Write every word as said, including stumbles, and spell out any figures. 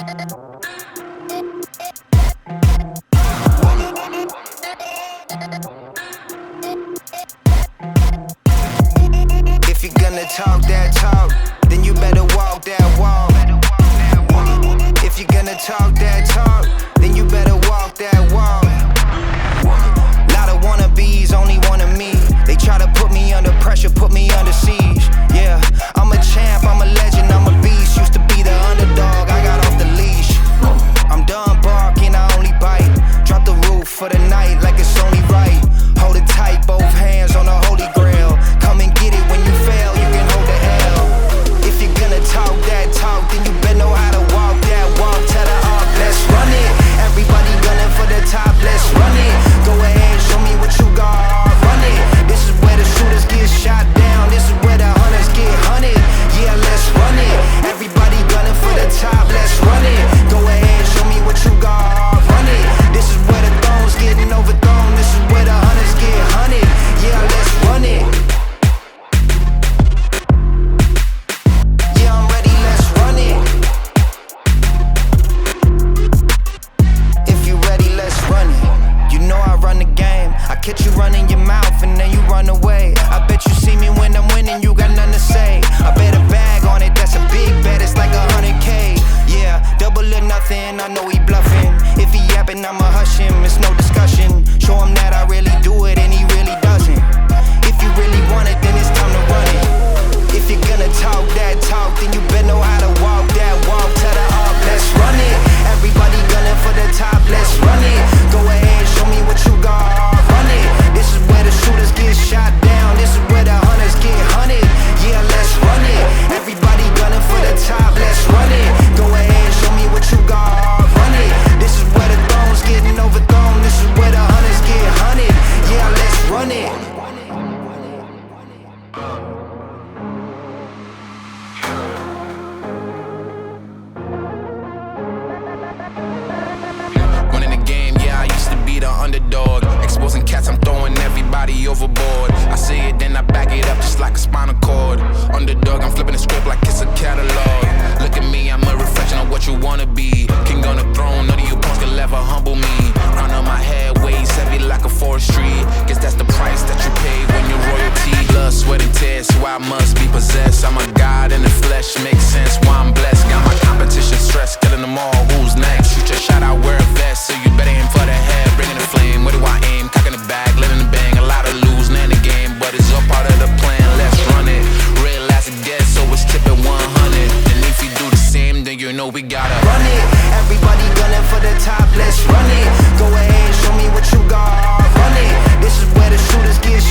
If you're gonna talk that talk, then you better walk that walk. If you're gonna talk that talk, then you better walk that walk. Lot of wannabes, only one of me. They try to put me under pressure, put me under siege. Yeah, I'm a champ, I'm a legend, I'm a beast. Used to be the underdog, I got off the leash. I'm done barking, I only bite. Drop the roof for the night like it's only right. Hold it tight, both hands on the holy grail. Come and get it when you fail, you can hold the hell. If you're gonna talk that talk, then you better know how to walk that walk. Tell the arc, let's run it. Everybody gunning for the top, let's run it. Go ahead, show me what you got, run it. This is where the shooters get shot down. This is where the hunters get hunted. Yeah, let's run it. Everybody gunning for the top, let's run it. Go ahead, show me what you got, run it. This is where the thrones getting overthrown. This is where the hunters get hunted. Yeah, let's run it. Yeah, I'm ready, let's run it. If you ready, let's run it. You know I run the game. I catch you running your mouth and then you run away. I bet you see me when I'm winning, you got nothing to say. I bet a bag on it, that's a big bet, it's like a hundred K. Yeah, double or nothing, I know he bluffing. If he yapping, I'ma hush him, it's no discussion. Show him that I really do it and he really doesn't. If you really want it, then it's time to run it. If you're gonna talk that talk, then you better know how to walk that walk. Tell the arc, let's run it. Everybody gunning for the top, let's run it. Go ahead, show me what you got, run it. This is where the shooters get shot down. This is where the hunters get hunted. Yeah, let's run it. Everybody gunning for the top, let's run it. Go ahead, show me what you got, run it. This is where the thrones getting overthrown. This is where the hunters get hunted. Yeah, let's run it. Winning the game, yeah, I used to be the underdog. Exposing cats, I'm throwing everybody overboard. I see it, then I back it up just like a spinal cord. Underdog, I'm flipping the script like it's a catalog. Look at me, I'm a reflection of what you wanna be. King on the throne, none of you punks can ever humble me. Crown on my head, weighs heavy like a forestry. Guess that's the price that you pay when you're royalty. Blood, sweat, and tears, so I must be possessed. I'm a god in the flesh, makes sense why I'm blessed. Got my competition stressed, killing them all, who's next? Shoot your shot, I wear a vest, so you better aim for the head. Bringing the flame, where do I aim? Cocking the bag, letting the bang. A lot of lose, land the game, but it's all part of the plan. Let's run it. Real as it gets, so it's tipping one hundred. And if you do the same, then you know we gotta run it. Everybody gunning for the top, let's run it. Go ahead, show me what you got, run it. This is where the shooters get